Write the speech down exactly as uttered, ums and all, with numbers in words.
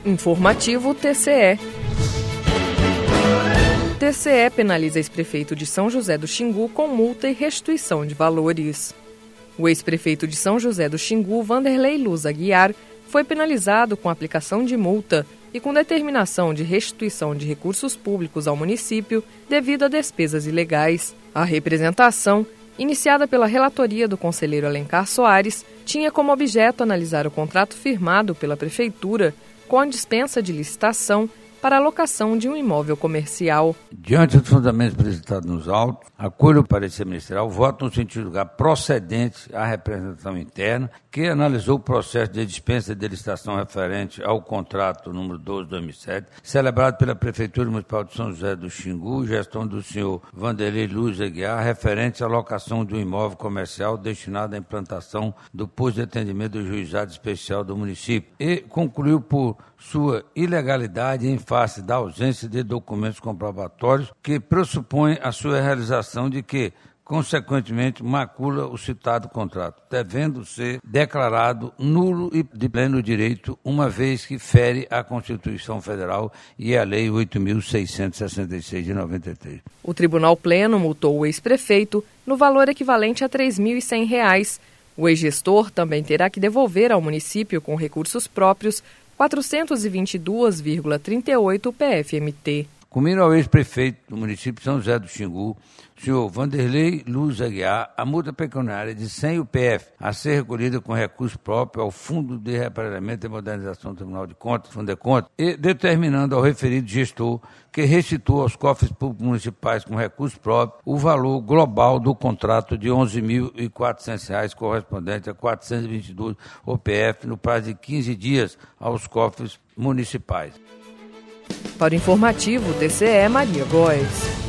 Informativo T C E. T C E penaliza ex-prefeito de São José do Xingu com multa e restituição de valores. O ex-prefeito de São José do Xingu, Vanderlei Luz Aguiar, foi penalizado com aplicação de multa e com determinação de restituição de recursos públicos ao município devido a despesas ilegais. A representação, iniciada pela relatoria do conselheiro Alencar Soares, tinha como objeto analisar o contrato firmado pela Prefeitura com a dispensa de licitação para a locação de um imóvel comercial. Diante dos fundamentos apresentados nos autos, acolho o parecer ministerial, voto no sentido de julgar procedente à representação interna, que analisou o processo de dispensa de licitação referente ao contrato número doze de dois mil e sete, celebrado pela Prefeitura Municipal de São José do Xingu, gestão do senhor Vanderlei Luz Aguiar, referente à locação de um imóvel comercial destinado à implantação do posto de atendimento do Juizado Especial do município, e concluiu por sua ilegalidade em face da ausência de documentos comprobatórios que pressupõem a sua realização de que, consequentemente, macula o citado contrato, devendo ser declarado nulo e de pleno direito, uma vez que fere a Constituição Federal e a Lei oito mil seiscentos e sessenta e seis de noventa e três. O Tribunal Pleno multou o ex-prefeito no valor equivalente a três mil e cem reais. O ex-gestor também terá que devolver ao município, com recursos próprios, quatrocentos e vinte e dois vírgula trinta e oito P F M T. Combina ao ex-prefeito do município de São José do Xingu, senhor Vanderlei Luz Aguiar, a multa pecuniária de cem U P F a ser recolhida com recurso próprio ao Fundo de Reparamento e Modernização do Tribunal de Contas, Fundo de Contas, e determinando ao referido gestor que restitua aos cofres públicos municipais com recurso próprio o valor global do contrato de onze mil e quatrocentos reais, correspondente a quatrocentos e vinte e dois U P F, no prazo de quinze dias aos cofres municipais. Para o informativo T C E, Maria Góes.